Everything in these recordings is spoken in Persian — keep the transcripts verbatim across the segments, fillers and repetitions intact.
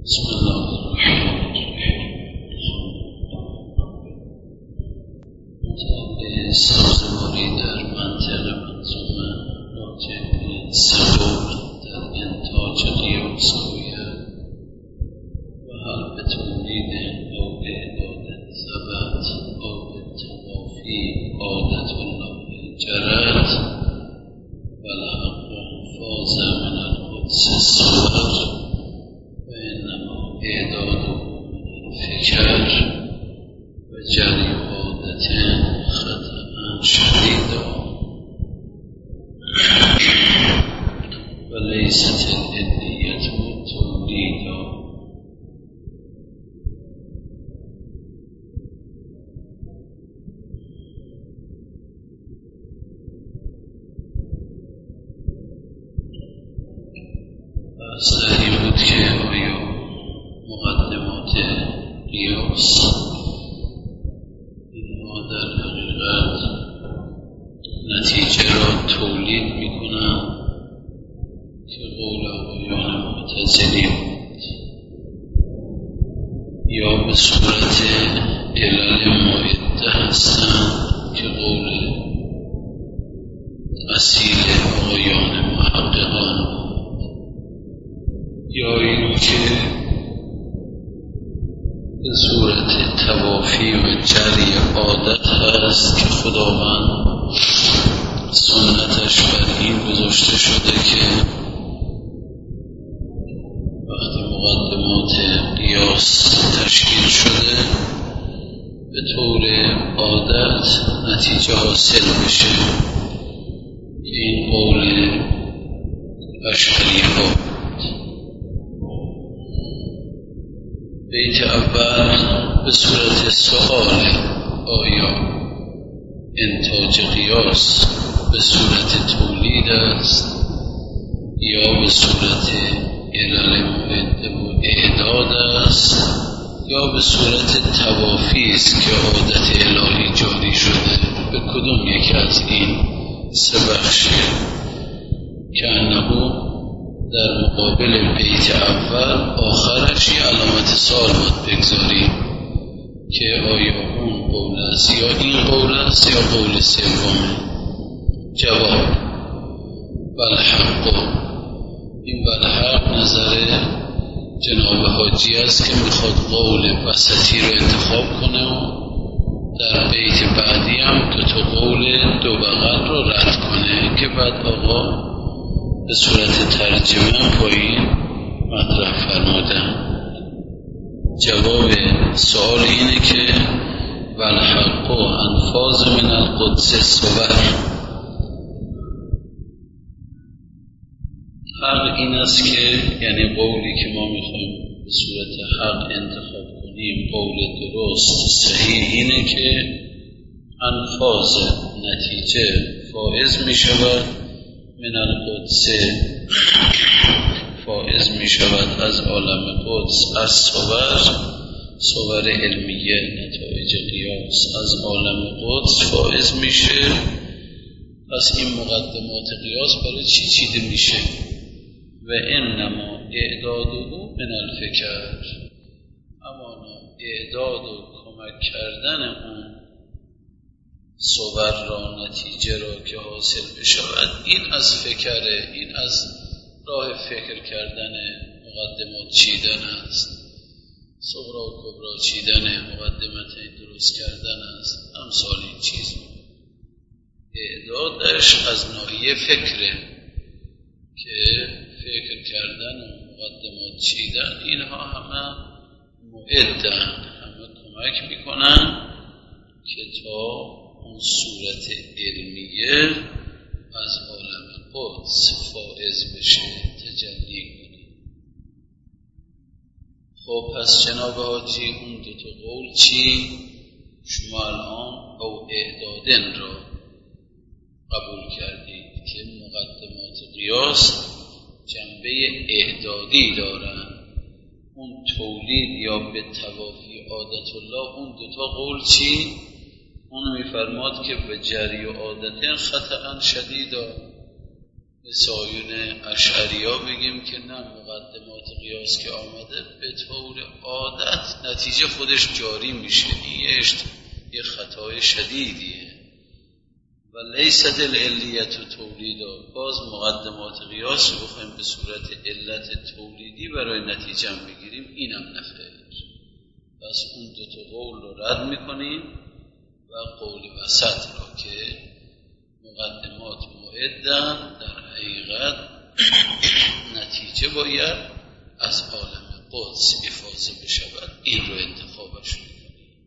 بسم الله الرحمن الرحیم. به سازواری در منطق منظومه راجع به سه قول در انتاج قیاس گوید و حل به تولید او به اعداد ثبت او به توافی عادت الله جرد و لحق فاز من القدس الصور و انما اعداد فکر و جری عادت خطأ شدیدا و لیست العلیت تولیدا. بحث در این بود که آیا مقدمات قیاس اینها در حقیقت نتیجه را تولید میکنند که قول آقایان معتزلی بود، یا به صورت علل معده هستند که قول اصیل آقایان محققان بود، یا این که به صورت توافی و جری عادت هست که خداوند سنتش بر این گذاشته شده که وقتی مقدمات قیاس تشکیل شده به طور عادت نتیجه حاصل بشه که این قول اشعری ها. بیت اول به صورت سؤال آیا انتاج قیاس به صورت تولید است یا به صورت علل معده و اعداد است یا به صورت توافی است که عادت الهی جاری شده؟ به کدوم یکی از این سه بخش که انه در مقابل بیت اول آخرش یه علامت سوال باید بگذاریم که آیا اون قول است یا این قول است یا قول سومه؟ جواب بلحق. این بلحق نظر جناب حاجی است که میخواد قول وسطی رو انتخاب کنه و در بیت بعدی هم دو تا قول دو بغل رو رد کنه که بعد آقا به صورت ترجمه پایین مطرح فرمودن. جواب سوال اینه که والحق انفاذ من القدس الصور. حق این است که یعنی قولی که ما میخوایم به صورت حق انتخاب کنیم، قول درست صحیح اینه که انفاذ نتیجه فائز میشود من القدس، فائز می شود از عالم قدس، از صور صور علمیه نتایج قیاس از عالم قدس فائز میشه. پس این مقدمات قیاس برای چی چیده میشه؟ و انما اعداده من الفکر، اما اعداد و کمک کردن اون صور را نتیجه را که حاصل بشود این از فکره، این از راه فکر کردن مقدمات چیدن است، صغرا و کبرا چیدن مقدمات درست کردن است، امثال این چیز. اعدادش از ناحیه فکره که فکر کردن و مقدمات چیدن اینها همه معدن، همه کمک میکنن که تا اون صورت علمیه از عالم قدس فائز بشه، تجلی کنه. خب پس جناب حاجی اون دو تا قول چی؟ شما الان او اعدادن را قبول کردید که مقدمات قیاس جنبه اعدادی دارن، اون تولید یا به توافی عادت الله. اون دو تا قول چی؟ اونو میفرماد که به جری و عادت خطأ شدیدا، مثل آیون اشعریا بگیم که نه، مقدمات قیاس که آمده به طور عادت نتیجه خودش جاری میشه. این یه خطای شدیدیه. و لیست العلیت تولیدا، باز مقدمات قیاس رو بخوایم به صورت علت تولیدی برای نتیجه بگیریم، اینم نخیر. پس اون دو تا قول رو رد میکنیم و قول وسط را که مقدمات معدن، در حقیقت نتیجه باید از عالم قدس افاضه بشود، این رو انتخابش میکنیم.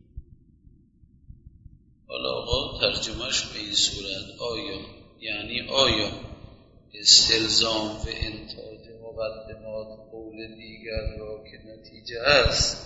حالا آقا ترجمهش به این صورت، آیا یعنی آیا استلزام و انتاج مقدمات قول دیگر را که نتیجه است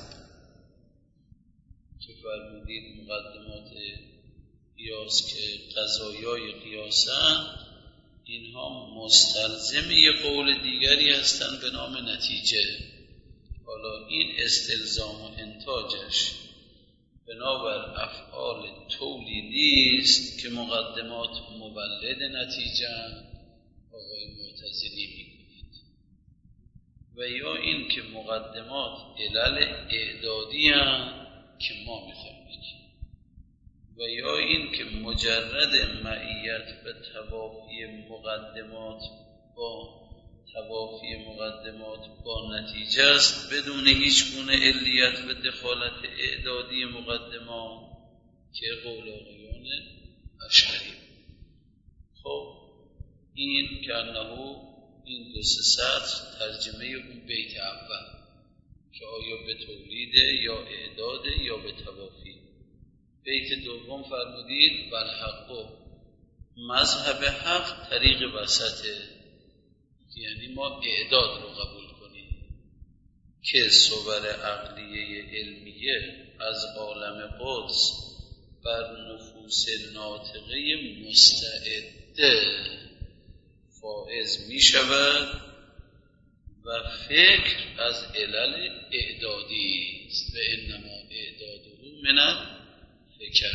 که فرمودید مقدمات قیاس که قضایای قیاسن، اینها مستلزم یه قول دیگری هستند به نام نتیجه. حالا این استلزام و انتاجش بنابر افعال تولیدی است که مقدمات مولد نتیجه آقای معتزلی میگوید، و یا این که مقدمات علل اعدادی هستند که ما میخوایم بگیم، و یا این که مجرد معیت و توافی مقدمات با توافی مقدمات با نتیجه است بدون هیچ گونه علیت و دخالت اعدادی مقدمات که قول آقایان اشعری. خب این که انه این دو سه سطر ترجمه اون بیت اول که آیا به تولیده یا اعداده یا به توافی. بیت دوم فرمودید والحق، مذهب حق طریق وسطه، یعنی ما اعداد رو قبول کنیم که صور عقلیه علمیه از عالم قدس بر نفوس ناطقه مستعده فائز می شود و فکر از علل اعدادی است و انما اعداده من فکر.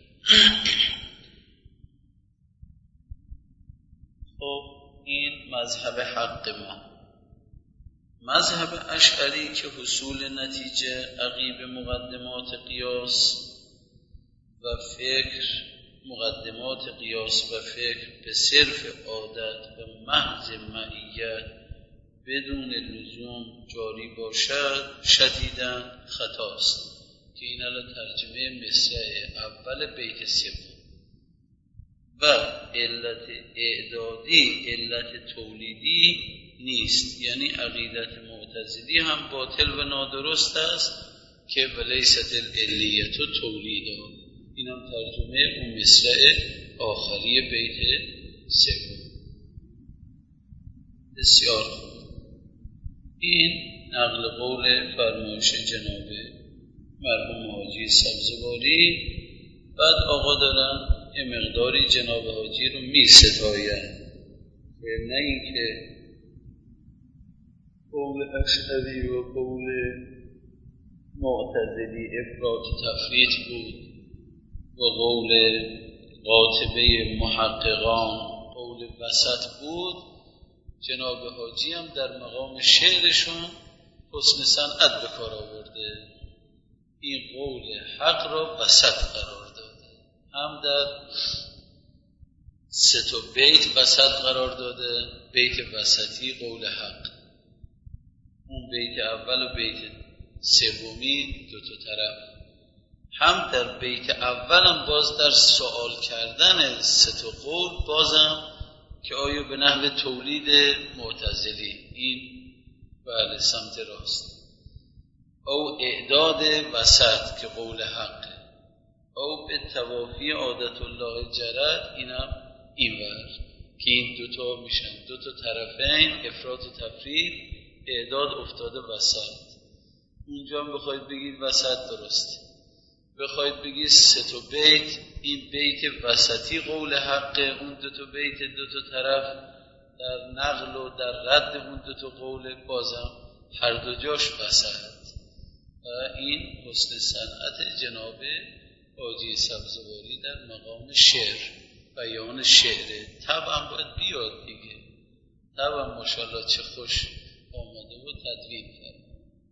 خب این مذهب حق ما. مذهب اشعری که حصول نتیجه عقیب مقدمات قیاس و فکر، مقدمات قیاس و فکر به صرف عادت و محض معیت بدون لزوم جاری باشد شدیداً خطاست، که این الان ترجمه مصرع اول بیت سوم. و علت اعدادی علت تولیدی نیست، یعنی عقیدت معتزلی هم باطل و نادرست است که ولیست العلیت و تولیدا. این هم ترجمه اون مصرع آخری بیت سوم. بسیار خوب. این نقل قول فرمایش جناب مرحوم حاجی سبزواری. بعد آقا دارن یه مقداری جناب حاجی رو می ستاین، نه این که قول اشعری و قول معتزلی افراط تفریط بود و قول قاطبه محققان قول وسط بود. جناب حاجی هم در مقام شعرشون حسن صنعت به کار آورده، این قول حق را وسط قرار داده، هم در سه تا بیت وسط قرار داده، بیت وسطی قول حق، اون بیت اول و بیت سومی دو تا طرف، هم در بیت اول هم باز در سوال کردن سه تا قول بازم که آیا به نحو تولید معتزلی این بله سمت راست، او اعداد وسط که قول حق، او به توافی عادت الله جرد اینم اینور که این دوتا میشن دوتا طرفین افراط و تفریط، اعداد افتاده وسط. اونجا هم بخواید بگید وسط درسته، بخواید بگید سه تا بیت، این بیت وسطی قول حق، اون دو تا بیت دو تا طرف در نقل و در رد اون دو تا قول بازم هر دو جاش وسط. و این حسن صنعت جناب حاجی سبزواری در مقام شعر، بیان شعره. طبعا باید بیاد دیگه، مطلب ماشاءالله چه خوش آمده و تدوین کرد.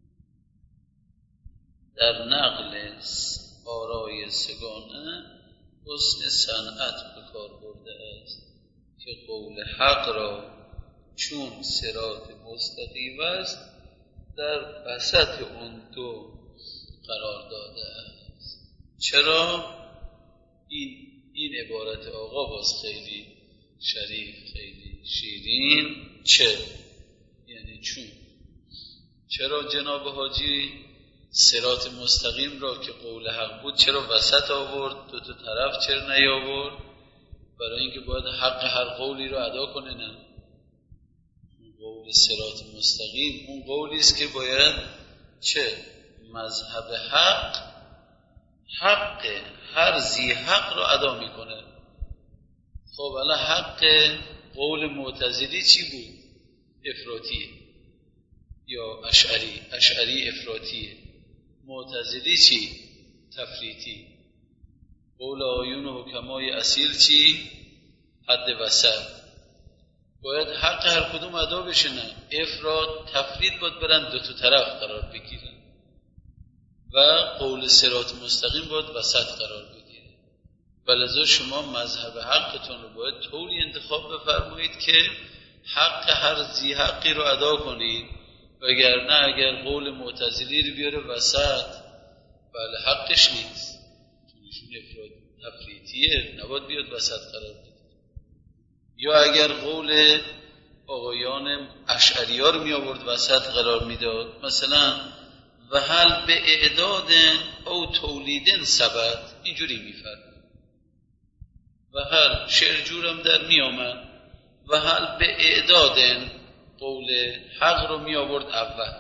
در نقل آرای سگانه حسن صنعت به کار برده است که قول حق را چون صراط مستقیم است در وسط اون دو قرار داده است. چرا؟ این این عبارت آقا باز خیلی شریف، خیلی شیرین. چه؟ یعنی چون. چرا جناب حاجی صراط مستقیم را که قول حق بود چرا وسط آورد؟ دو تا طرف چرا نیاورد؟ برای اینکه باید حق هر قولی رو ادا کنه. نه، قول صراط مستقیم اون قولی است که باید چه؟ مذهب حق حق هر ذی حق رو ادا میکنه. خب الان حق قول معتزلی چی بود؟ افراطیه یا اشعری. اشعری افراطیه. معتزلی چی؟ تفریطی. قول آیون و حکمای اصیل چی؟ حد وسط. باید حق هر کدوم ادا بشه. نه، افراط تفریط باید برن دو تا طرف قرار بگیرن و قول صراط مستقیم باید وسط قرار بگیره. ولذا شما مذهب حقتون رو باید طوری انتخاب بفرمایید که حق هر ذی حقی رو ادا کنید، وگرنه اگر قول معتزلی رو بیاره وسط، بله حقش نیست، چون ایشون افراط تفریطیه، نباید بیاد وسط قرار بگیره. یا اگر قول آقایان اشعری‌ها رو می آورد وسط قرار میداد، مثلا و هل به اعداد او تولیدن ثبت، اینجوری میفرد و هل شعر جورم در می آمد و هل به اعدادن قول حق رو می آورد اول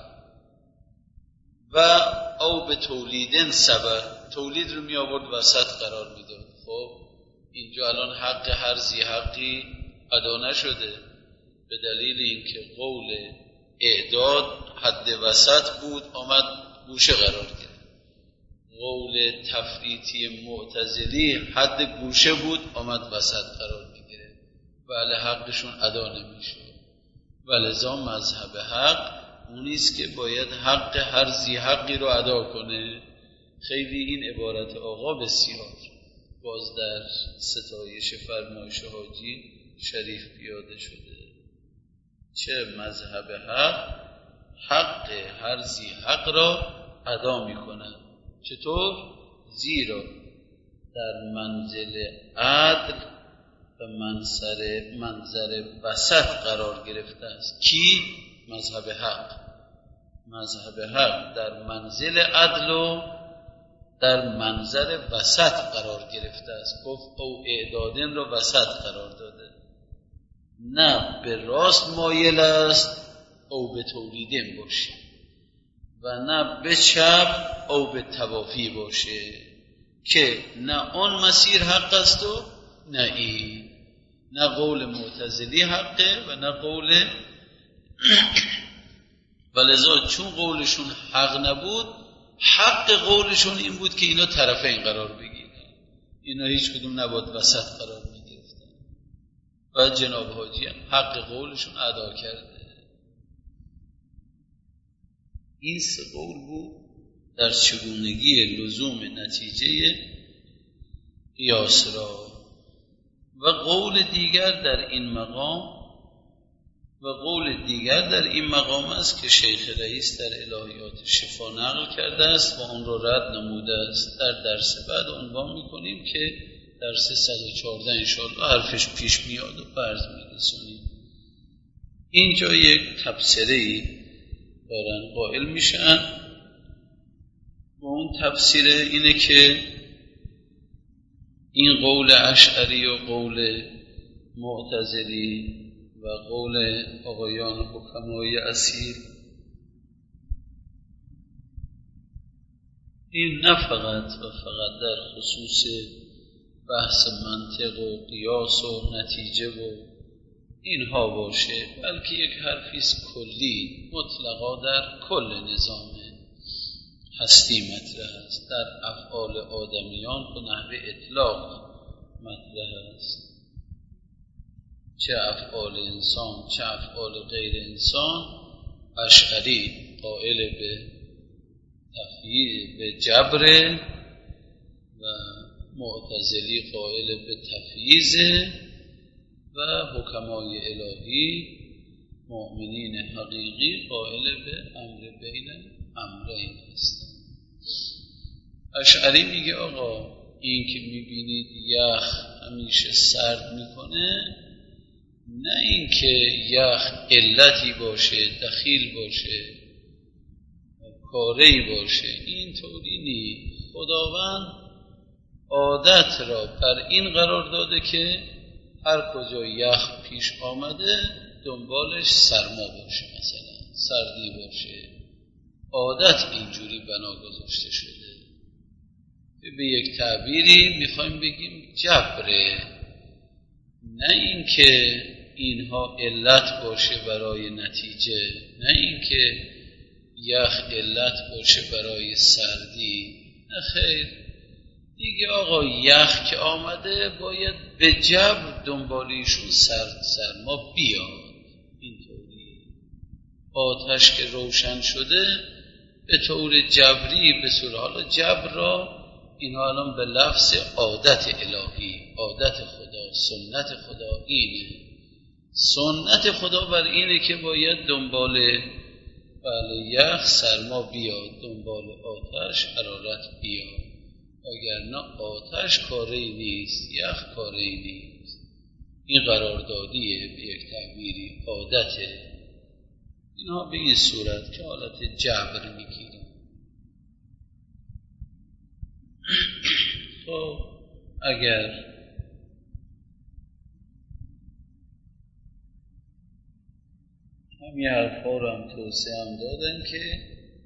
و او به تولیدن ثبت تولید رو می آورد وسط قرار میداد. خب اینجا الان حق هر ذی حقی ادا نشده به دلیل اینکه قول اعداد حد وسط بود آمد گوشه قرار گرفت. قول تفریطی معتزلی حد گوشه بود آمد وسط قرار میگیره. بله حقشون ادا نمیشه. ولذا مذهب حق اونیست که باید حق هر ذی حقی رو ادا کنه. خیلی این عبارت آقا بسیار باز در ستایش فرمایش حاجی شریف پیاده شده. چه مذهب حق حق هر ذی حق را ادا می کند. چطور؟ زیرا در منزل عدل و منظر منظر وسط قرار گرفته است. کی؟ مذهب حق. مذهب حق در منزل عدل و در منظر وسط قرار گرفته است. گفت او اعدادن را وسط قرار داده. نه به راست مایل است او به تولیدن باشه و نه به چپ او به توافی باشه، که نه آن مسیر حق است و نه این. نه قول معتزلی حقه و نه قول ولذا چون قولشون حق نبود، حق قولشون این بود که اینا طرفین قرار بگیرن، اینا هیچ کدوم نباید وسط قرار میگرفتن و جناب حاجی حق قولشون ادا کرده. این سه قول بود در چگونگی لزوم نتیجه قیاس را. و قول دیگر در این مقام و قول دیگر در این مقام است که شیخ رئیس در الهیات شفا نقل کرده است و اون را رد نموده است. در درس بعد عنوان میکنیم که درس صد و چهارده انشاءالله حرفش پیش میاد و فرض میرسونیم. اینجا یک تبصره‌ای دارن قائل میشن و اون تفسیر اینه که این قول اشعری و قول معتزلی و قول آقایان حکمای اصیل این نه فقط و فقط در خصوص بحث منطق و قیاس و نتیجه و اینها باشه، بلکه یک حرفیست کلی مطلقا در کل نظام هستی مطرح است، در افعال آدمیان به نحو اطلاق مطرح است. چه افعال انسان چه افعال غیر انسان. اشعری قائل به تفییض به جبر و معتزلی قائل به تفییض و حکمای الهی مؤمنین حقیقی قائل به امر بین امرین هستند. اشعری میگه آقا این که میبینید یخ همیشه سرد میکنه، نه این که یخ علتی باشه، دخیل باشه، کاری باشه، این طوری نی. خداوند عادت را بر این قرار داده که هر کجا یخ پیش آمده دنبالش سرما باشه، مثلا سردی باشه. عادت اینجوری بنا گذاشته شده. به یک تعبیری میخوایم بگیم جبره، نه این که اینها علت باشه برای نتیجه، نه این که یخ علت باشه برای سردی، نه خیر. دیگه آقا یخ که آمده باید به جبر دنبالیشون سرد سرما بیاد. اینطوری آتش که روشن شده به طور جبری به صورت، حالا جبر را اینها الان به لفظ عادت الهی، عادت خدا، سنت خدا اینه. سنت خدا بر اینه که باید دنبال بله یخ سرما بیاد، دنبال آتش حرارت بیاد، وگرنه آتش کاری نیست، یخ کاری نیست. این قراردادیه به یک تعبیری، عادته. اینها به این صورت که حالت جبر میگیرن. خب اگر همین حرفا رو هم توصیه هم دادن که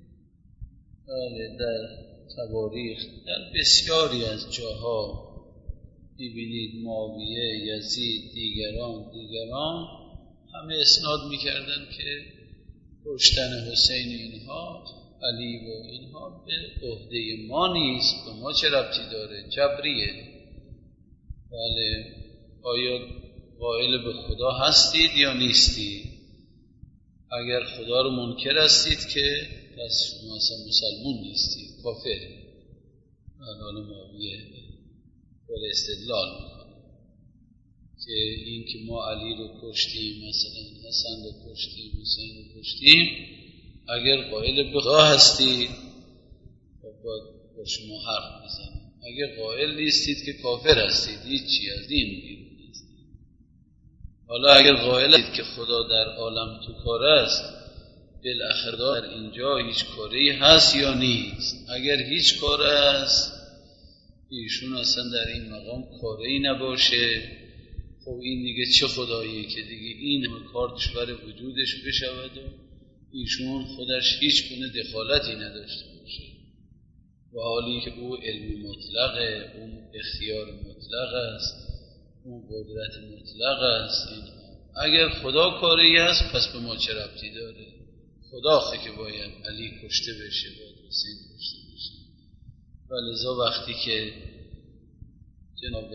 در تواریخ در بسیاری از جاها می‌بینید معاویه، یزید، دیگران دیگران همه اسناد می‌کردن که کشتن حسین اینها، علی و اینها به عهده ما نیست، به ما چه ربطی داره، جبریه. بله، آیا قائل به خدا هستید یا نیستید؟ اگر خدا رو منکر هستید که پس شما اصلا مسلمون نیستید، کافر. الان معاویه برای استدلال میکنه که این که ما علی رو کشتیم، مثلا حسن رو کشتیم، حسین رو کشتیم، اگر قائل به خدا هستید باید با شما حرف بزنیم. اگر قائل نیستید که کافر هستید، هیچی از دین بیرون نیستید. حالا اگر قائل هستید که خدا در عالم تو کار است، بالاخره در اینجا هیچ کاری هست یا نیست؟ اگر هیچ کار است، ایشون اصلا در این مقام کاری نباشه، خب این دیگه چه خداییه که دیگه این کار دشوار وجودش بشود و ایشون خودش هیچ گونه دخالتی نداشته باشه، و حالی که او علم مطلقه، اون اختیار مطلق است، اون قدرت مطلق است. این اگر خدا کاری است پس به ما چه ربطی داره؟ خدا خواهی که باید علی کشته بشه، باید حسین کشته بشه. و لذا وقتی که جناب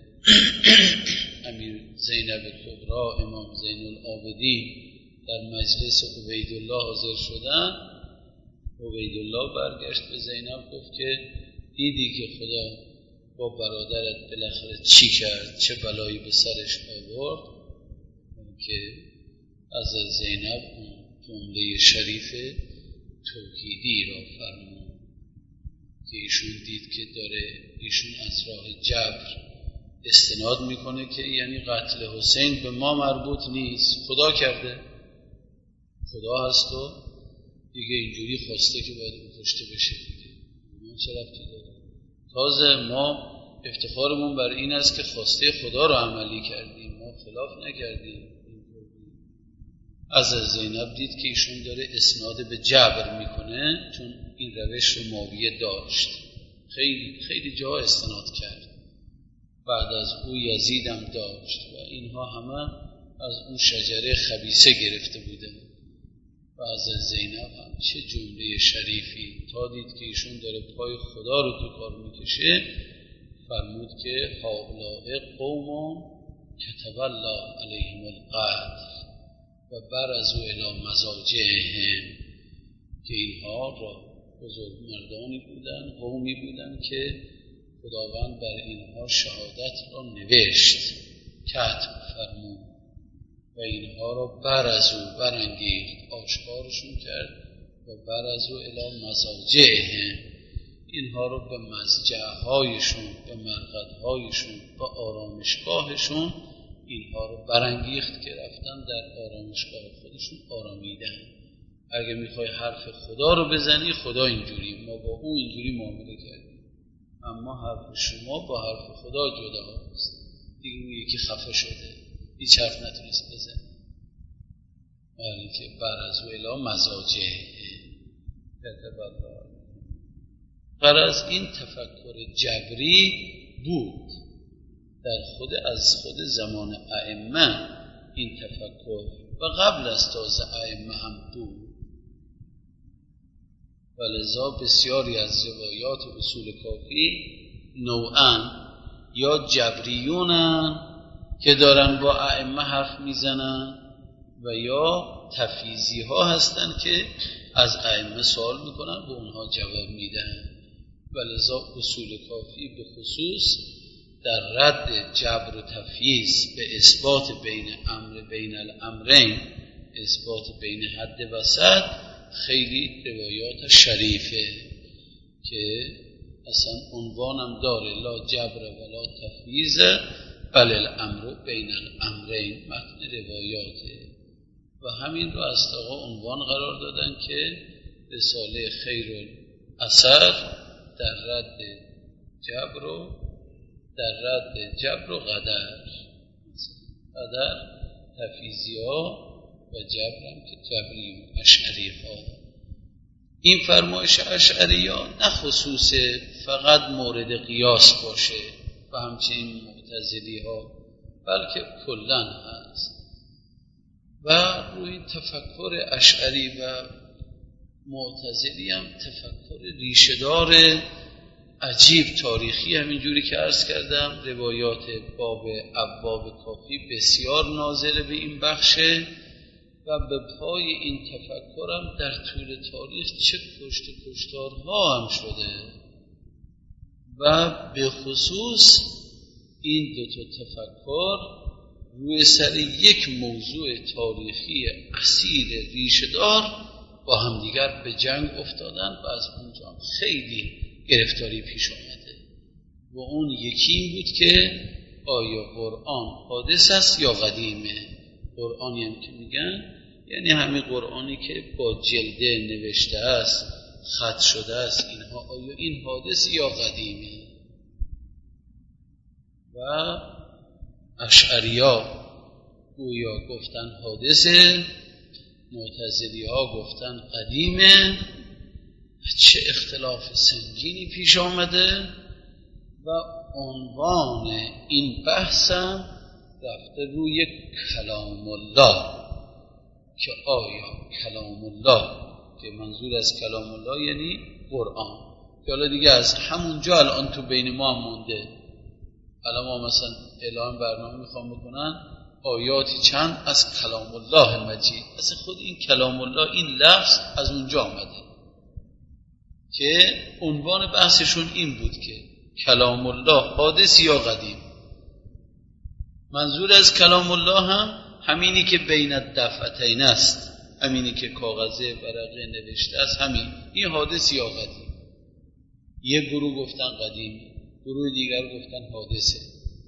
امیر زینب کبرا، امام زین العابدین در مجلس عبیدالله حاضر شدن، عبیدالله برگشت به زینب گفت که دیدی که خدا با برادرت بالاخره چی کرد، چه بلایی به سرش آورد؟ که از زینب جمله شریف توحیدی را فرمود که ایشون دید که داره ایشون از راه جبر استناد میکنه که یعنی قتل حسین به ما مربوط نیست، خدا کرده، خدا هست و دیگه اینجوری خواسته که باید اون کشته بشه دیگه، ما چه ربطی داره؟ تازه ما افتخارمون بر این است که خواسته خدا رو عملی کردیم، ما خلاف نکردیم. از زینب دید که ایشون داره اسناد به جبر میکنه، چون این روش رو معاویه داشت، خیلی خیلی جا استناد کرد، بعد از او یزیدم داشت و اینها همه از اون شجره خبیثه گرفته بودن. و از زینب هم چه جمله شریفی، تا دید که ایشون داره پای خدا رو تو کار میکشه، فرمود که هؤلاء قوم کتب الله علیهم القتل و برزوا الی مضاجعهم، که اینها را بزرگ مردانی بودن، قومی بودن که خداوند بر اینها شهادت را نوشت، کتب فرمود و اینها را برزوا برانگیخت، آشکارشون کرد و برزوا الی مضاجعهم، اینها را به مضجعهایشون، به مرقدهایشون، به آرامشگاهشون اینها را برانگیخت که رفتن در آرامشگاه خودشون آرامیدن. اگه میخوای حرف خدا رو بزنی، خدا اینجوری، ما با او اینجوری معامله کردیم، اما حرف شما با حرف خدا جدا هست. دیگه اون یکی خفه شده، هیچ حرف نتونست بزنی. ولی که برزوا الی مضاجعهم کتب الله. غرض این تفکر جبری بود در خود از خود زمان ائمه، این تفکر و قبل از تازه ائمه هم بود. ولذا بسیاری از روایات اصول کافی نوعاً یا جبریونن که دارن با ائمه حرف میزنن و یا تفیزی ها هستن که از ائمه سوال میکنن و اونها جواب میدن. ولذا اصول کافی به خصوص در رد جبر و تفییض به اثبات بین امر بین الامرین، اثبات بین حد وسط، خیلی روایات شریفه که اصلا عنوانم داره، لا جبر ولا تفییض بل الامر بین الامرین، متن روایاته. و همین رو از آقا عنوان قرار دادن که رساله خیر الاثر در رد جبر و در رد جبر و قدر، قدر تفیزی ها و جبر هم که جبری و اشعری ها. این فرمایش اشعری ها نه خصوص فقط مورد قیاس باشه و همچنین معتزلی ها، بلکه کلن هست. و روی تفکر اشعری و معتزلی هم تفکر ریشه‌دار عجیب تاریخی، همینجوری که عرض کردم روایات باب ابواب کافی بسیار ناظر به این بخشه و به پای این تفکرم در طول تاریخ چه کشت و کشتارها هم شده و به خصوص این دو تا تفکر روی سر یک موضوع تاریخی اصیل ریشه‌دار با همدیگر به جنگ افتادن و از اونجا خیلی گرفتاری پیش آمده. و اون یکی این بود که آیا قرآن حادث است یا قدیمه؟ قرآنی هم که میگن یعنی همین قرآنی که با جلده نوشته است، خط شده است، اینها آیا این حادث یا قدیمه؟ و اشعری‌ها گویا گفتن حادثه، معتزلی‌ها گفتن قدیمه. چه اختلاف سنگینی پیش آمده و عنوان این بحثم رفته روی کلام الله، که آیا کلام الله، که منظور از کلام الله یعنی قرآن، که حالا دیگه از همونجا الان تو بین ما هم مونده. الان ما مثلا اعلان برنامه میخوام بکنن آیاتی چند از کلام الله مجید، اصلا خود این کلام الله این لفظ از اونجا آمده که عنوان بحثشون این بود که کلام الله حادث یا قدیم. منظور از کلام الله هم همینی که بین الدفتین است، همینی که کاغذه ورقه نوشته است، همین این حادث یا قدیم. یک گروه گفتن قدیم، گروه دیگر گفتن حادثه.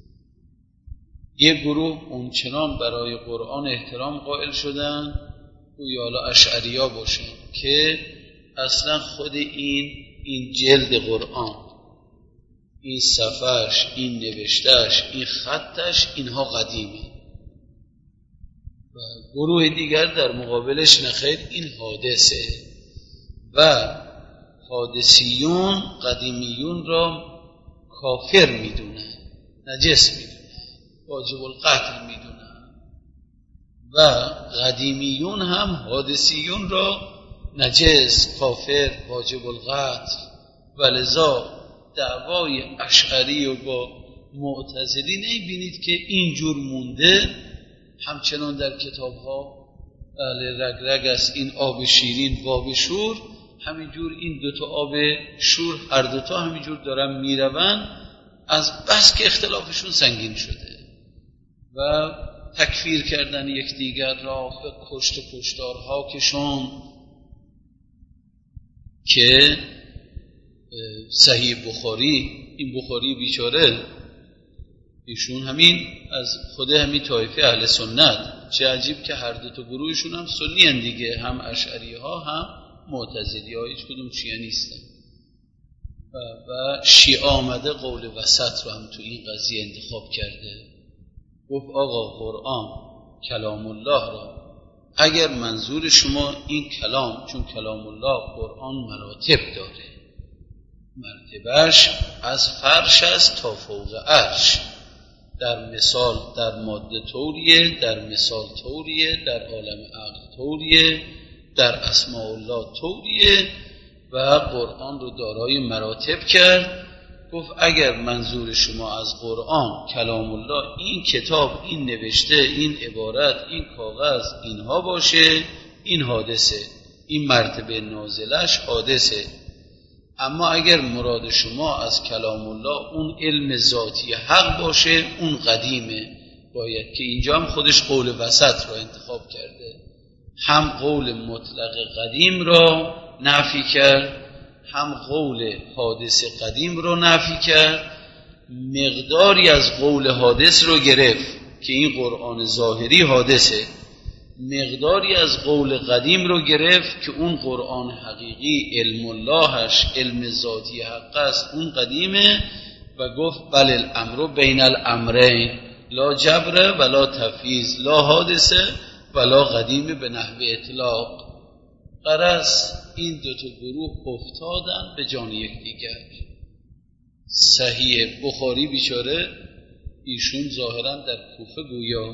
یک گروه اونچنان برای قرآن احترام قائل شدن گویا حالا اشعری‌ها باشن که اصلا خود این این جلد قرآن، این صفحش، این نوشتهش، این خطش، اینها قدیمه. و گروه دیگر در مقابلش نخیر این حادثه. و حادثیون قدیمیون را کافر میدونن، نجس میدونن، واجب القتل میدونن. و قدیمیون هم حادثیون را نجس، کافر، واجب القتل. ولذا دعوای اشعری و با معتزلی نمیبینید که اینجور مونده، همچنان در کتاب ها اهل رگ رگ است، این آب شیرین و آب شور، همینجور این دوتا آب شور هر دوتا همینجور دارن میرون، از بس که اختلافشون سنگین شده و تکفیر کردن یکدیگر را به کشت و کشتارها کشون که صحیح بخاری، این بخاری بیچاره ایشون همین از خود همین طایفه اهل سنت، چه عجیب که هر دو تا گروهشون هم سنی هن دیگه، هم اشعری ها هم معتزلی ها، هیچ کدوم شیعه نیستن و, و شیعه آمده قول وسط رو هم تو این قضیه انتخاب کرده، گفت آقا قرآن کلام الله را اگر منظور شما این کلام، چون کلام الله قرآن مراتب داره، مرتبهش از فرش است تا فوق عرش، در مثال در ماده طوریه، در مثال طوریه، در عالم عقل طوریه، در اسماء الله طوریه و قرآن رو دارای مراتب کرد. گفت اگر منظور شما از قرآن کلام الله این کتاب، این نوشته، این عبارت، این کاغذ، اینها باشه، این حادثه، این مرتبه نازلش حادثه. اما اگر مراد شما از کلام الله اون علم ذاتی حق باشه، اون قدیمه، باید که اینجا هم خودش قول وسط را انتخاب کرده، هم قول مطلق قدیم را نفی کرد، هم قول حادث قدیم رو نفی کرد، مقداری از قول حادث رو گرفت که این قرآن ظاهری حادثه، مقداری از قول قدیم رو گرفت که اون قرآن حقیقی علم اللهش، علم ذاتی حق است، اون قدیمه و گفت بل الامر بین الامرین لا جبر ولا تفیض لا حادثه ولا قدیم به نحو اطلاق. غرض این دو تا گروه افتادن به جان یکدیگر. صحیح بخاری بیچاره ایشون ظاهرا در کوفه گویا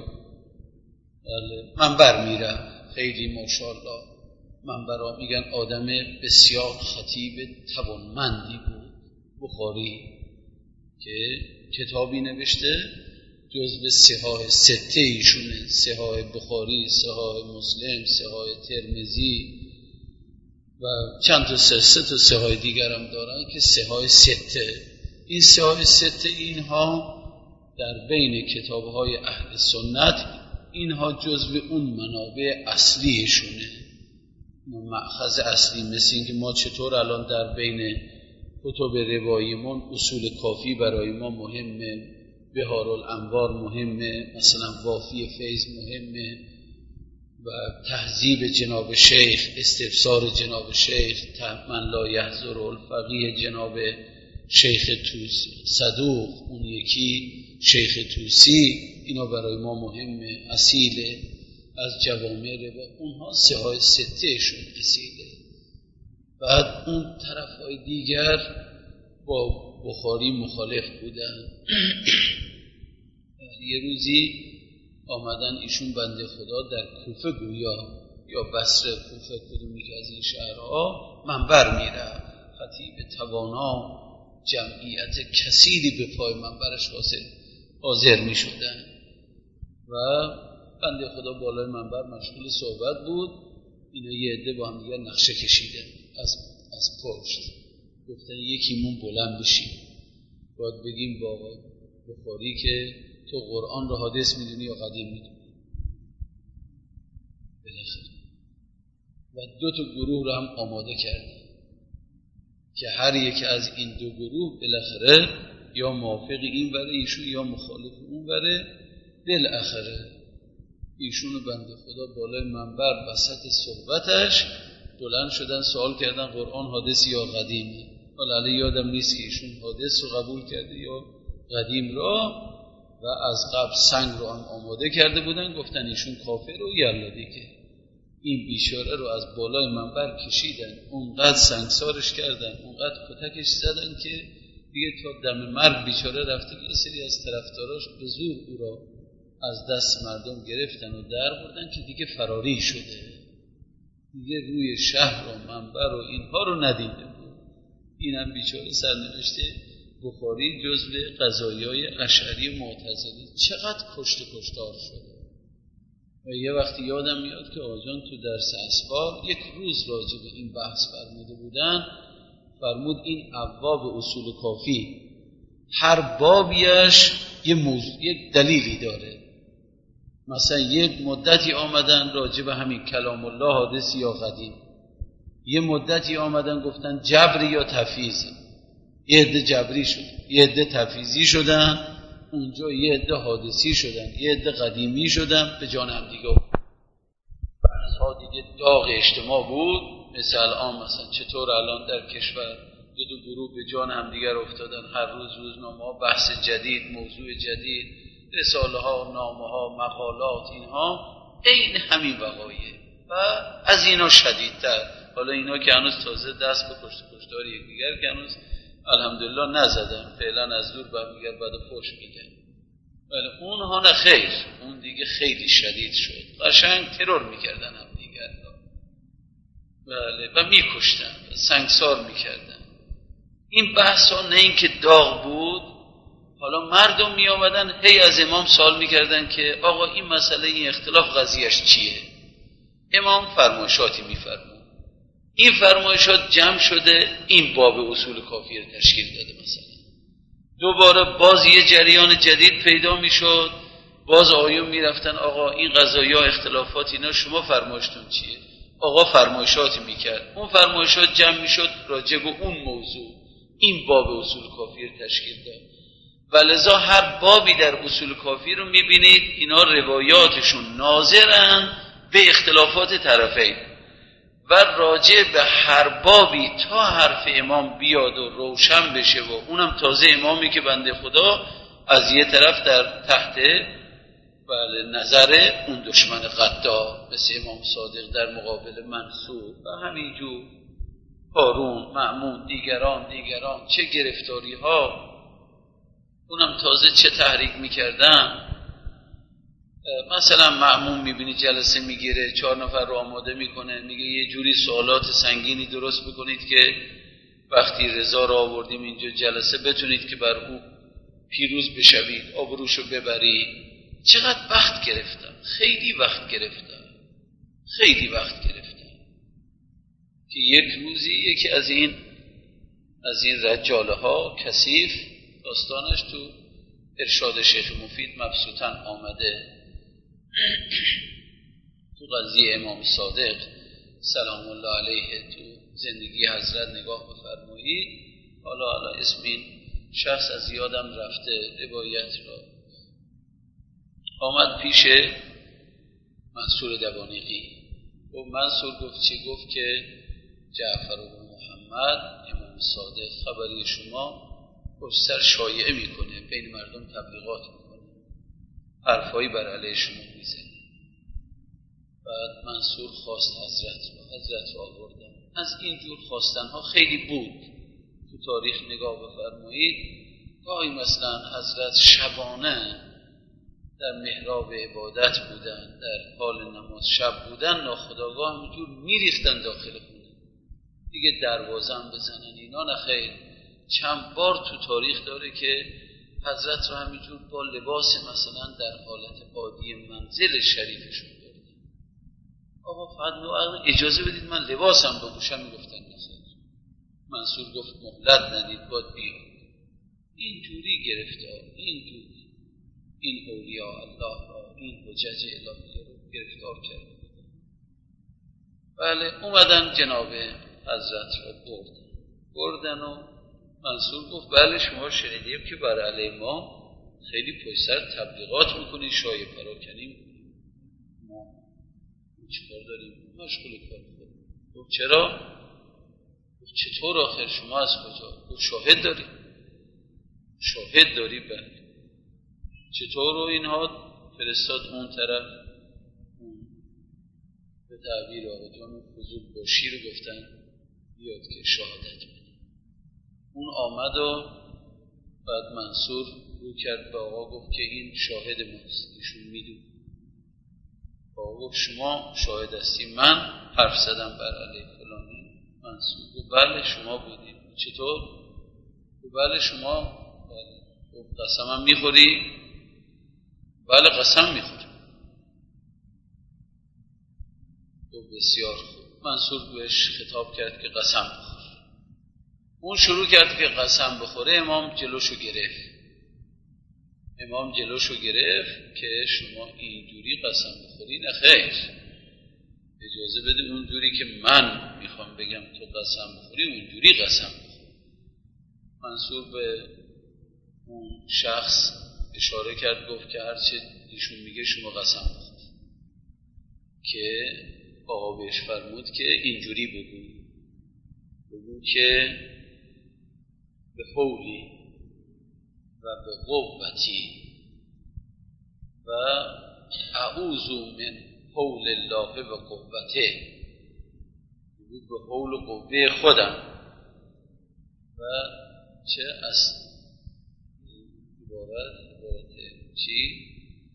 منبر میره، خیلی ماشاءالله منبرها میگن آدم بسیار خطیب توانمندی بود بخاری که کتابی نوشته جزو صحاح سته ایشونه، صحاح بخاری، صحاح مسلم، صحاح ترمذی و چند تا سه سه تا صحاح دیگر هم دارن که صحاح سته. این صحاح سته اینها در بین کتابهای اهل سنت اینها جزو اون منابع اصلیشونه، مأخذ اصلی. مثل اینکه ما چطور الان در بین کتب رواییمون اصول کافی برای ما مهمه، بهارالانوار مهمه، مثلا وافی فیض مهمه و تهذیب جناب شیخ، استفسار جناب شیخ، من لا یحضر الفقیه جناب شیخ توسی صدوق، اون یکی شیخ توسی، اینا برای ما مهمه، اصیله. از جوامع و اونها صحاح سته شون اصیله. بعد اون طرفهای دیگر با بخاری مخالف بودن. یه روزی آمدن ایشون بنده خدا در کوفه گویا یا بصره، کوفه کدومی که از این شهرها منبر میره، خطیب توانا، جمعیت کثیری به پای منبرش حاضر می شدن و بنده خدا بالای منبر مشغول صحبت بود. اینا یه عده با هم دیگر نقشه کشیدن از از پشت، گفتن یکیمون بلند بشیم باید بگیم با بخاری که تو قرآن رو حادث میدونی یا قدیم میدونی. بالاخره و دو تا گروه رو هم آماده کردن که هر یک از این دو گروه بالاخره یا موافق این وره ایشون یا مخالف اون وره. بالاخره ایشون و بنده خدا بالای منبر وسط صحبتش بلند شدن سوال کردن قرآن حادث یا قدیم. حالا علی یادم نیست که ایشون حادث رو قبول کرده یا قدیم را، و از قبل سنگ رو هم آماده کرده بودن. گفتن ایشون کافر رو یلا دیگه. این بیچاره رو از بالای منبر کشیدن، اونقدر سنگسارش کردن، اونقدر کتکش زدن که دیگه تا دم مرگ بیچاره رفته که یه سری از طرفداراش به زور او را از دست مردم گرفتن و در بردن که دیگه فراری شده، دیگه روی شهر و منبر و اینها رو ندیده بود. اینم بیچاره سرنوشته بخاری جزو قضایای اشعری معتزلی چقدر کشت کشتار شده. و یه وقتی یادم میاد که آجان تو درس اسباب یک روز راجع به این بحث فرموده بودن، فرمود این ابواب اصول کافی هر بابیش یه موضوع، یک دلیلی داره. مثلا یک مدتی آمدن راجع به همین کلام الله حادث یا قدیم، یه مدتی آمدن گفتن جبر یا تفییض، یه عده جبری شد، یه عده تفییضی شدن، اونجا یه عده حادثی شدن، یه عده قدیمی شدن، به جان هم دیگه بحث‌ها دیگه داغ اجتماع بود. مثل الان مثلا چطور الان در کشور دو دو گروه به جان هم دیگر افتادن، هر روز روزنامه‌ها بحث جدید، موضوع جدید، رساله ها، نامه ها، مقالات، اینها این همین وقایع و از اینا شدیدتر. حالا اینا که هنوز تازه دست به کشت کشتار یکدیگر که هنوز الحمدلله نزدن، فعلا از دور برمیگرد بعد پشت میگن. ولی اونها نه خیر، اون دیگه خیلی شدید شد، قشنگ ترور میکردن هم دیگر، بله، و میکشتن و سنگسار میکردن. این بحث ها نه این که داغ بود، حالا مردم می آمدن هی از امام سوال میکردن که آقا این مسئله، این اختلاف قضیهش چیه؟ امام فرمایشاتی میفرمود، این فرمایشات جمع شده این باب اصول کافی رو تشکیل داده. مثلا دوباره باز یه جریان جدید پیدا میشد، باز آیون میرفتن آقا این قضایا اختلافات اینا شما فرمایشتون چیه؟ آقا فرمایشاتی میکرد، اون فرمایشات جمع میشد راجع به اون موضوع، این باب اصول کافی رو تشکیل داد. ولذا هر بابی در اصول کافی رو میبینید اینا روایاتشون ناظرن به اختلافات طرفین و راجع به هر بابی تا حرف امام بیاد و روشن بشه و اونم تازه امامی که بنده خدا از یه طرف در تحت بله نظر اون دشمن غدار مثل امام صادق در مقابل منصور و همینجور هارون، مأمون، دیگران دیگران چه گرفتاری ها، اونم تازه چه تحریک میکردن. مثلا مأمون میبینی جلسه میگیره، چهار نفر رو آماده میکنه، میگه یه جوری سوالات سنگینی درست بکنید که وقتی رضا رو آوردیم اینجا جلسه بتونید که بر او پیروز بشوید، آبروشو ببرید. چقدر وقت گرفتم، خیلی وقت گرفتم، خیلی وقت گرفتم که یک روزی یکی از این از این رجاله ها کثیف داستانش تو ارشاد شیخ مفید مبسوطاً آمده، تو قضیه امام صادق سلام الله علیه تو زندگی حضرت نگاه بفرمایید. حالا حالا اسم این شخص از یادم رفته، روایت را آمد پیش منصور دبانیقی و منصور گفت چی؟ گفت که جعفر و محمد امام صادق خبری شما پشتر شایعه میکنه، بین مردم تبلیغات میکنه، حرفایی بر علیه شما میزنه. بعد منصور خواست حضرت رو، حضرت رو آوردن. از این جور خواستنها خیلی بود، تو تاریخ نگاه بفرمایید. گاهی مثلا حضرت شبانه در محراب عبادت بودن، در حال نماز شب بودن، ناخودآگاه همینجور میریختن داخل خونه، دیگه دروازه هم بزنن اینا نخیر. چند بار تو تاریخ داره که حضرت رو همینجور با لباس مثلا در حالت عادی منزل شریفشون بردن. آقا فقط اجازه بدید من لباسم بپوشم، میگفتن نخیر. منصور گفت مهلت ندید، باید بیاد. اینجوری گرفتار، اینجوری این اولیاء الله را، این حجج الهی رو گرفتار کرد. بله اومدن جناب حضرت را بردن بردن و منصور گفت بله شما شنیدیم که بر علیه ما خیلی پشت تبلیغات میکنید، شایعه پراکنی میکنید، ما چیکار داریم؟ مشغول کار خودمون. گفت چرا؟ گفت چطور آخر شما از کجا؟ گفت شاهد داری؟ شاهد داری؟ بله. چطور؟ و اینها فرستاد اون طرف، به تعبیر آقا جان فضول باشی رو گفتن بیاد که شهادت بده. اون آمد و بعد منصور رو کرد به آقا گفت که این شاهد ماست، ایشون میدون. آقا گفت شما شاهد هستی من حرف زدم بر علیه فلانی؟ منصور گفت بله شما بودید. چطور؟ بله شما بله قسم هم میخوری؟ بله قسم میخوری. تو بسیار خوب. منصور بهش خطاب کرد که قسم بخور. اون شروع کرد که قسم بخوره. امام جلوشو گرفت. امام جلوشو گرفت که شما اینجوری قسم بخوری نه خیر، اجازه بده اونجوری که من میخوام بگم تو قسم بخوری اونجوری قسم بخور. منصور به اون شخص اشاره کرد، گفت که هرچه ایشون میگه شما قسم بخور. که آقا بهش فرمود که اینجوری بگو، بگو که به حولی و به قوتی و اعوذ من حول الله و قوته، بگو به حول و قوه خودم و چه از عبارت عبارت چی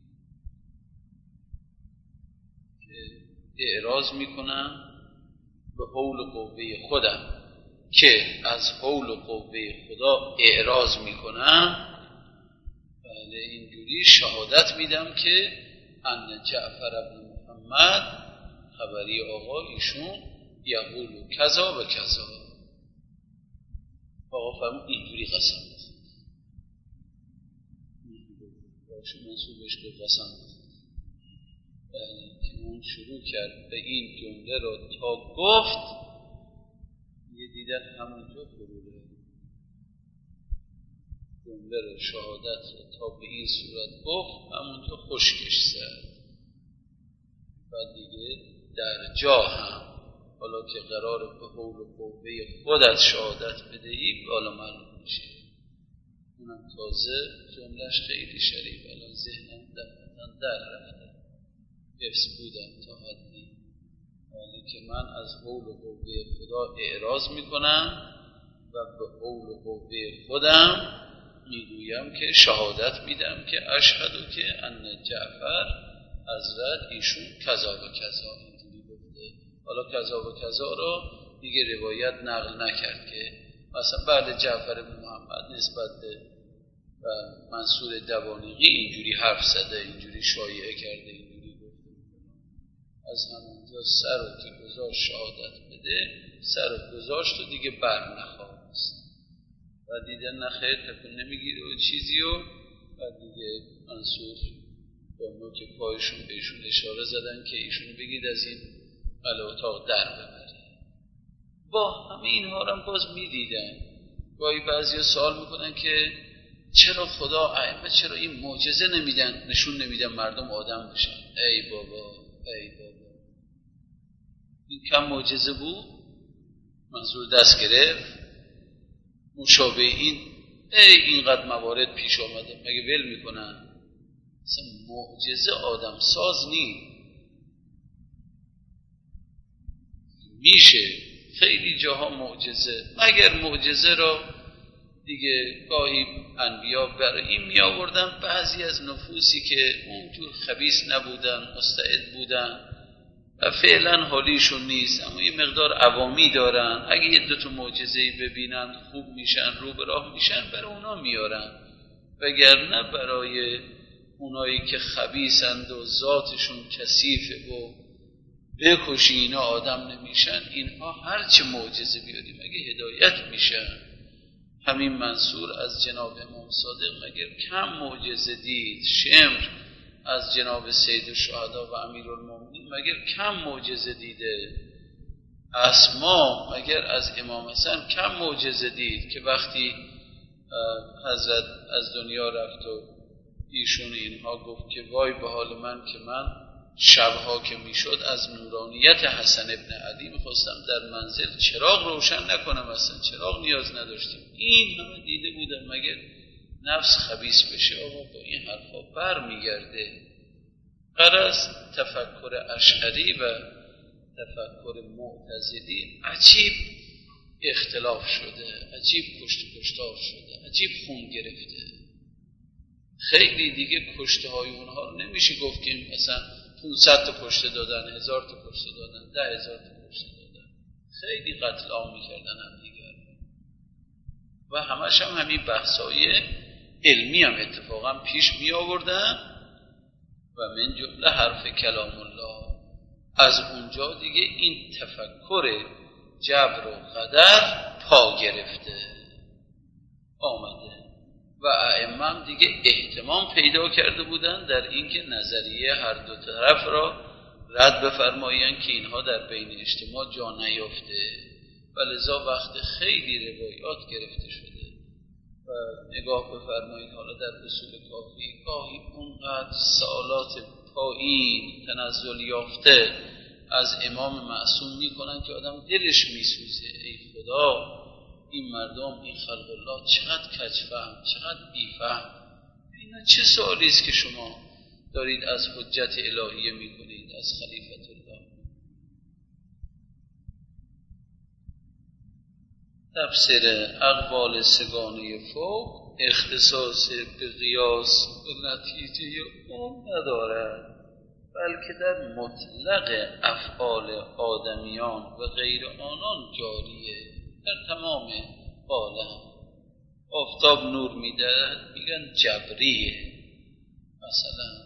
که اعراض میکنم به حول و قوه خودم، که از حول و قوه خدا اعراض میکنم. بله اینجوری شهادت میدم که ان جعفر ابن محمد خبری آقا ایشون یقول کذا و کذا. آقا فرمود اینجوری قسم بخور. باشه منصوبش به قسم بخور. بله که اون شروع کرد به این جمله را تا گفت یه دیدن همونجا فروده جمله را شهادت را تا به این صورت گفت همونجا خشکش زد. بعد دیگه در جا هم حالا که قرار به حول و قوه خودت شهادت بدهی بالا معلوم میشه. اونم تازه جملهش خیلی شریف الان ذهنم دفعتاً در رفته حفظ بودم تا حدی، ولی که من از حول و قوه خدا اعراض میکنم و به حول و قوه خودم میگویم که شهادت میدم که اشهدو که ان جعفر حضرت ایشون کذا و کذا اینجوری گفته. حالا کذا و کذا رو دیگه روایت نقل نکرد که مثلا بعد جعفر بن محمد نسبت به منصور دوانیقی اینجوری حرف زده، اینجوری شایعه کرده، اینجوری گفته. از همونجا سر رو که گذاشت شهادت بده، سر رو گذاشت و دیگه بر نخواست و دیدن نخیر تکون نمیگیره و چیزی و بعد دیگه منصور با نوک پایشون بهشون اشاره زدن که ایشون بگید از این قلعه اتاق در ببره. با همه اینها رو هم باز میدیدن. گاهی بعضی سوال میکنن که چرا خدا ائمه چرا این معجزه نمیدن، نشون نمیدن مردم آدم بشن. ای بابا ای بابا این کم معجزه بود؟ منصور دست گرفت مشابه این ای اینقدر موارد پیش آمده مگه ول میکنن؟ اصلا معجزه آدم ساز نیست. میشه خیلی جاها معجزه، مگر معجزه را دیگه گاهی انبیا برای این می آوردن بعضی از نفوسی که اونجور خبیث نبودن مستعد بودن و فعلا حالیشون نیست اما یه مقدار عوامی دارن، اگه یه دو تا معجزه‌ای ببینن خوب میشن رو به راه میشن برای اونا میارن، وگرنه برای اونایی که خبیثند و ذاتشون کثیفه و بکشی اینا آدم نمیشن، اینها هرچه معجزه بیاری مگه هدایت میشن؟ همین منصور از جناب امام صادق مگر کم معجزه دید؟ شمر از جناب سید الشهدا و امیرالمومنین مگر کم معجزه دیده؟ اسما مگر از امام حسن کم معجزه دید که وقتی حضرت از دنیا رفت و ایشون اینها گفت که وای به حال من که من شبها که میشد از نورانیت حسن ابن علی میخواستم در منزل چراغ روشن نکنم، اصلا چراغ نیاز نداشتیم. این همه دیده بودم مگر نفس خبیث بشه؟ آقا با این حرفا بر میگرده. غرض تفکر اشعری و تفکر معتزلی عجیب اختلاف شده، عجیب کشت کشتار شده، عجیب خون گرفته. خیلی دیگه کشته های اونها رو نمیشه گفت که مثلا پونصد تا کشته دادن، هزار تا کشته دادن، ده هزار تا کشته دادن. خیلی قتل عام میکردن هم دیگر. و همش هم همین بحثای علمی هم اتفاقا پیش می آوردن و من جمله حرف کلام الله. از اونجا دیگه این تفکر جبر و قدر پا گرفته آمده و ائمه هم دیگه اهتمام پیدا کرده بودن در اینکه نظریه هر دو طرف را رد بفرمایند که اینها در بین اجتماع جا نیافته و لذا وقت خیلی روایات گرفته شده و نگاه بفرمایید حالا در اصول کافی گاهی اونقدر سوالات پایین تنزل یافته از امام معصوم میکنن که آدم دلش میسوزه. ای خدا، این مردم، این خلق الله چقدر کجفهم، چقدر بیفهم. اینا چه سوالی است که شما دارید از حجت الهیه میکنید، از خلیفت الله. تفسیر اقوال سگانه فوق اختصاص به قیاس به نتیجه اون ندارد، بلکه در مطلق افعال آدمیان و غیر آنان جاریه در تمام عالم. آفتاب نور میده میگن جبریه مثلا،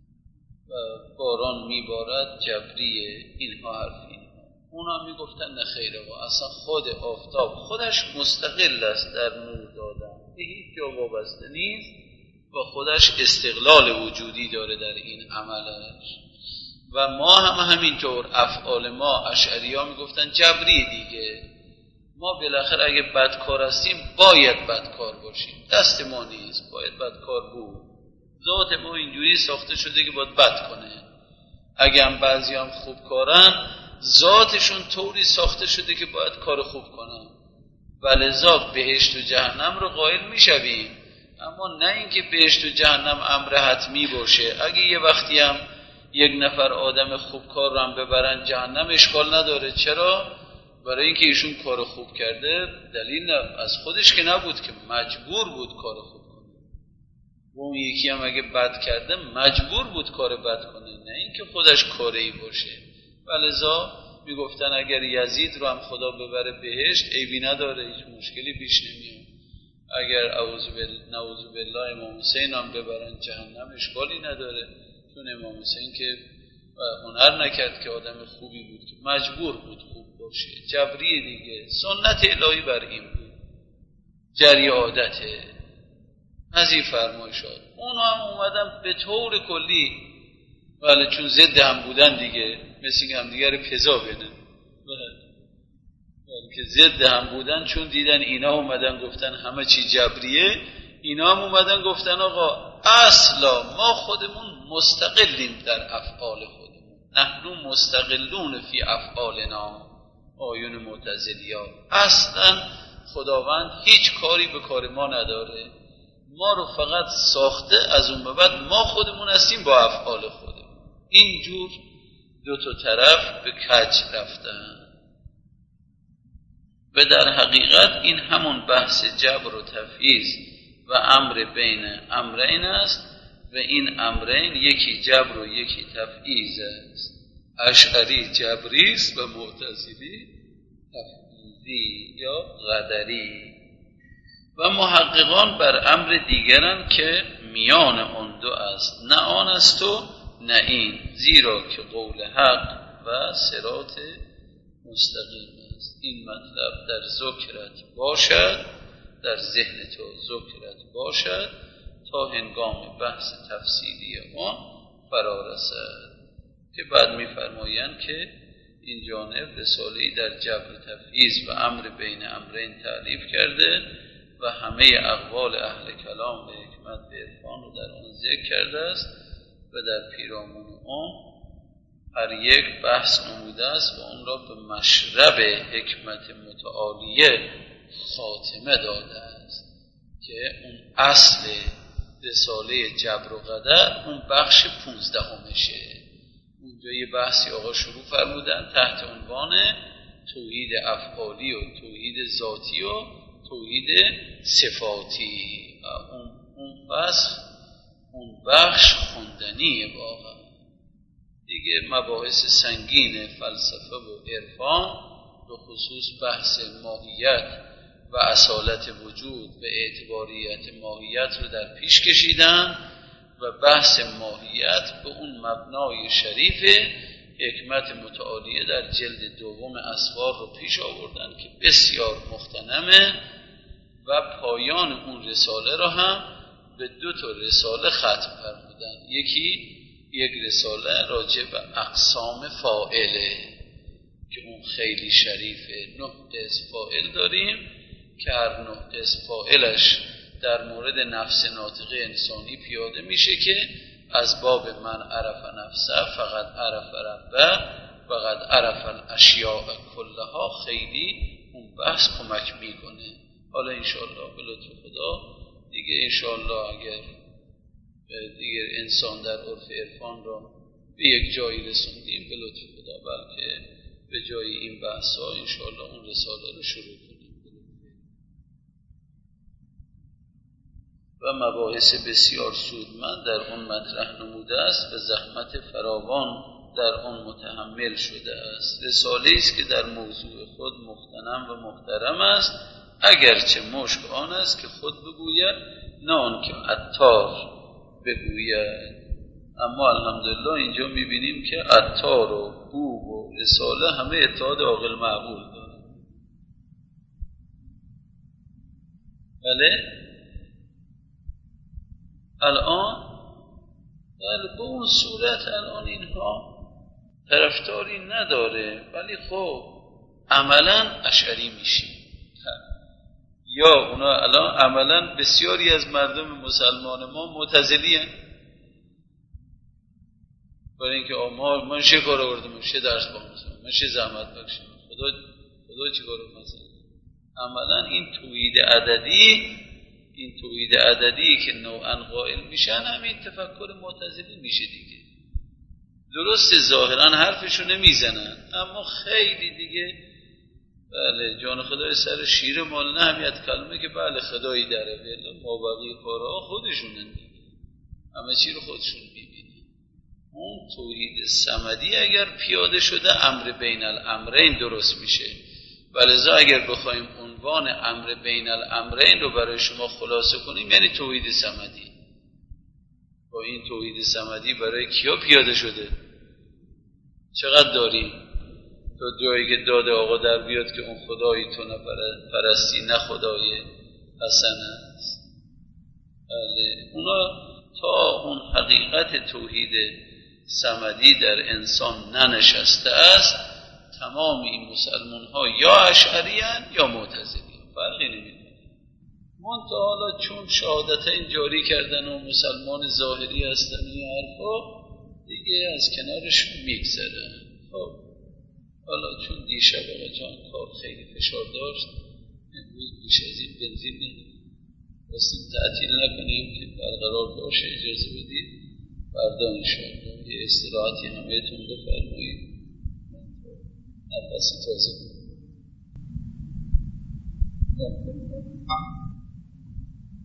و باران میبارد جبریه، اینها حرفی. اونا میگفتن نه خیره، و اصلا خود آفتاب خودش مستقل است در نور دادن، به هیچ جا وابسته نیست و خودش استقلال وجودی داره در این عملش. و ما هم همینطور افعال ما اشعری‌ها میگفتن جبری دیگه، ما بالاخره اگه بدکار هستیم باید بدکار باشیم، دست ما نیست، باید بدکار بود. ذات ما اینجوری ساخته شده که باید بد کنه. اگه هم بعضی هم خوب کارن، ذاتشون طوری ساخته شده که باید کار خوب کنن و لذا بهشت و جهنم رو قائل میشویم، اما نه اینکه بهشت و جهنم امر حتمی باشه. اگه یه وقتی هم یک نفر آدم خوب کار رو هم ببرن جهنم اشکال نداره. چرا؟ برای اینکه ایشون کار خوب کرده، دلیل از خودش که نبود که مجبور بود کار خوب کنه. و اون یکی هم اگه بد کرده مجبور بود کار بد کنه، نه اینکه خودش کاری باشه. ولذا میگفتن اگر یزید رو هم خدا ببره بهشت عیبی نداره، هیچ مشکلی پیش نمیاد. اگر اعوذ بالله نعوذ بالله امام حسین هم ببرن جهنم اشکالی نداره، چون امام حسین که هنر نکرد که آدم خوبی بود که مجبور بود خوب باشه. جبری دیگه، سنت الهی بر این بود، جری عادته، از این فرمایشات. اونا هم اومدن به طور کلی، ولی چون ضد هم بودن دیگه، مثل که هم دیگر پزا بدن، ولی که ضد هم بودن، چون دیدن اینا اومدن گفتن همه چی جبریه، اینا هم اومدن گفتن آقا اصلا ما خودمون مستقلیم در افعال خودمون، نحن مستقلون فی افعالنا. آیون معتزلیا، اصلا خداوند هیچ کاری به کار ما نداره، ما رو فقط ساخته، از اون به بعد ما خودمون هستیم با افعال خودمون. اینجور دو تا طرف به کج رفتن و در حقیقت این همون بحث جبر و تفییض و امر بین امرین است و این امرین یکی جبر و یکی تفییض است. اشعری جبری است و معتزلی تفییضی یا قدری. و محققان بر امر دیگرن که میان اون دو است، نه آن است و نه این، زیرا که قول حق و صراط مستقیم است. این مطلب در ذکرت باشد، در ذهن تو ذکرت باشد تا هنگام بحث تفصیلی آن فرا رسد. که بعد می‌فرمایند که این جانب رساله‌ای در جبر تفییض و امر بین امرین تعریف کرده و همه اقوال اهل کلام و حکمت و عرفان رو در آن ذکر کرده است و در پیرامون آن هر یک بحث نموده است و اون را به مشرب حکمت متعالیه خاتمه داده است که اون اصل رساله جبر و قدر اون بخش پونزدهمشه. اونجا یه بحثی آقا شروع فرمودن تحت عنوان توحید افعالی و توحید ذاتی و توحید صفاتی. اون اون بحث اون بخش خوندنیه واقعا دیگه. مباحث سنگین فلسفه و عرفان به خصوص بحث ماهیت و اصالت وجود و اعتباریت ماهیت رو در پیش کشیدن و بحث ماهیت به اون مبنای شریف حکمت متعالیه در جلد دوم اسوار رو پیش آوردن که بسیار مختنمه و پایان اون رساله را هم به دو تا رساله ختم فرمودن. یکی یک رساله راجع به اقسام فاعله که اون خیلی شریفه، نه قسم فاعل داریم که هر نه قسم فاعلش در مورد نفس ناطقه انسانی پیاده میشه که از باب من عرف نفسه فقط عرف ربه فقط عرف الاشیاء کلها خیلی اون بحث کمک میکنه. حالا انشاءالله به لطف خدا دیگه انشاءالله اگر دیگر انسان در عرف عرفان را به یک جایی رسوندیم به لطف خدا بلکه به جای این بحث ها انشاءالله اون رساله رو شروع کنیم و مباحث بسیار سودمند در اون مطرح نموده است و زحمت فراوان در آن متحمل شده است. رساله است که در موضوع خود مختنم و محترم است، اگرچه مشک آن است که خود بگوید نه آن که عطار بگوید. اما الحمدلله اینجا میبینیم که عطار و بو و رساله همه اتحاد عاقل معقول داره. بله الان بله به اون صورت الان اینها طرفداری نداره، ولی خب عملا اشعری میشی یا اونا الان عملا بسیاری از مردم مسلمان ما معتزلی هستند، برای اینکه ما من چه کار آوردم، من چه درس بخونم، من چه زحمت بکشم، خدا خدا چی کارو مثلا. عملا این توحید عددی این توحید عددی که نوعا قائل میشن همین تفکر معتزلی میشه دیگه. درست ظاهرا حرفشو نمیزنن اما خیلی دیگه بله جان خدای سر شیر مال نهمیت کلمه که بله خدایی داره بله ما بقیه کارها خودشونن دیگه، همه چی رو خودشون میبینن. اون توحید صمدی اگر پیاده شده امر بین الامرین درست میشه. ولذا اگر بخوایم عنوان امر بین الامرین رو برای شما خلاصه کنیم یعنی توحید صمدی. با این توحید صمدی برای کیا پیاده شده؟ چقدر داریم؟ تا جایی که داد آقا در بیاد که اون خدایی تو نپرستی نه خدای حسن است. بله اونا تا اون حقیقت توحید صمدی در انسان ننشسته است تمام این مسلمان ها یا اشعری هستند یا معتزلی، فرقی نمیکنه. منتها حالا چون شهادتین جاری کردن و مسلمان ظاهری هستن این حرفا دیگه از کنارشون میگذره. خب حالا چون دیشب آقا جان کار خیلی فشار داشت امروز بیش از این بنزین نمیدیم راستیم تعطیل نکنیم که برقرار باشه اجازه بدید فردا انشاءالله یه استراحتی همهتون بفرمایید نفسی تازه کنید.